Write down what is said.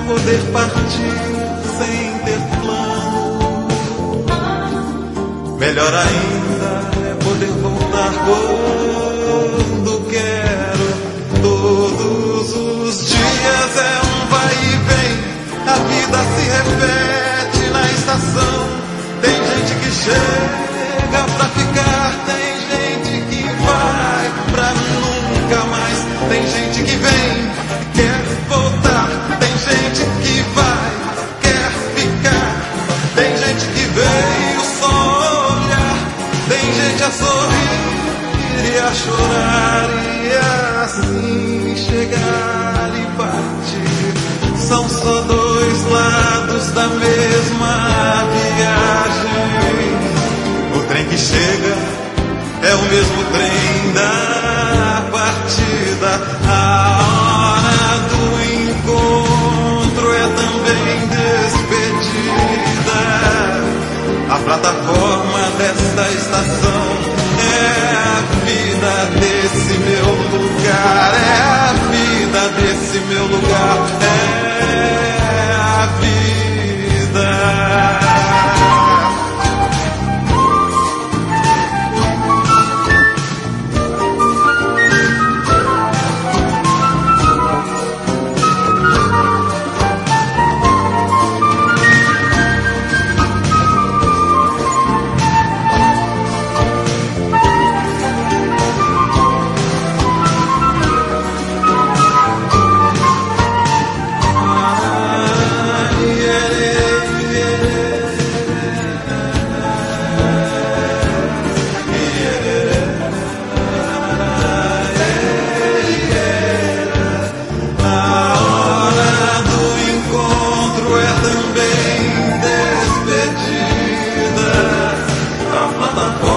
poder partir sem ter plano. Melhor ainda é poder voltar quando quero. Todos os dias é um vai e vem, a vida se repete na estação. Tem gente que chega pra ficar, tem gente que vai pra nunca mais. Tem gente que vem, quer voltar. Tem gente que vai, quer ficar. Tem gente que veio só olhar. Tem gente a sorrir e a chorar, e assim chegar e partir. São só dois lados da mesma viagem. O trem que chega é o mesmo trem da partida. A hora do encontro é também despedida. A plataforma desta estação é a vida desse meu lugar. É a vida desse meu lugar. É a vida. Plataforma